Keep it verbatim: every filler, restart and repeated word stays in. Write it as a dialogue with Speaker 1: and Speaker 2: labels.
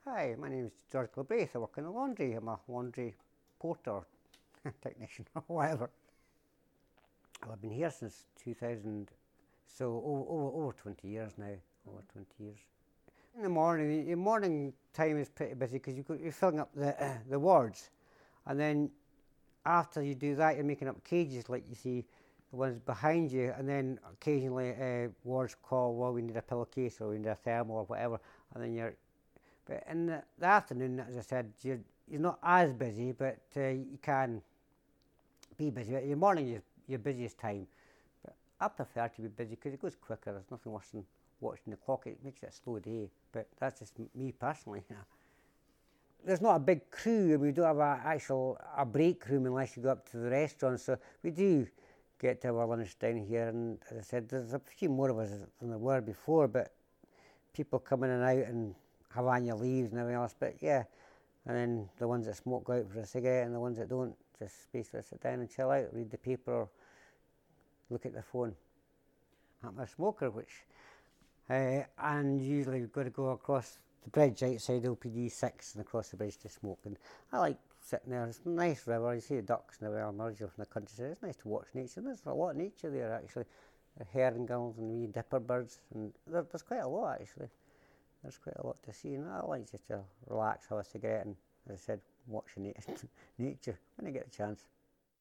Speaker 1: Hi, my name is George Galbraith. I work in the laundry. I'm a laundry porter, technician, or whatever. Well, I've been here since two thousand, so over, over, over twenty years now. Over twenty years. In the morning, your morning time is pretty busy because you're filling up the uh, the wards, and then after you do that, you're making up cages like you see the ones behind you, and then occasionally uh, wards call, well, we need a pillowcase or we need a thermal or whatever, and then you're. But in the, the afternoon, as I said, you're, you're not as busy, but uh, you can be busy. But your morning is your busiest time. But I prefer to be busy because it goes quicker. There's nothing worse than watching the clock. It makes it a slow day. But that's just me personally. There's not a big crew. We don't have a actual a break room unless you go up to the restaurant. So we do get to our lunch down here. And as I said, there's a few more of us than there were before. But people come in and out and have annual leaves and everything else, but yeah, and then the ones that smoke go out for a cigarette, and the ones that don't just basically sit down and chill out, read the paper, or look at the phone. I'm a smoker, which, uh, and usually we've got to go across the bridge outside L P D six and across the bridge to smoke, and I like sitting there. It's a nice river, you see the ducks and everything emerging from the countryside. It's nice to watch nature, and there's a lot of nature there actually, the herring gulls and wee dipper birds, and there, there's quite a lot actually. There's quite a lot to see, and I like just to relax, have a cigarette, and as I said, watch nature when I get a chance.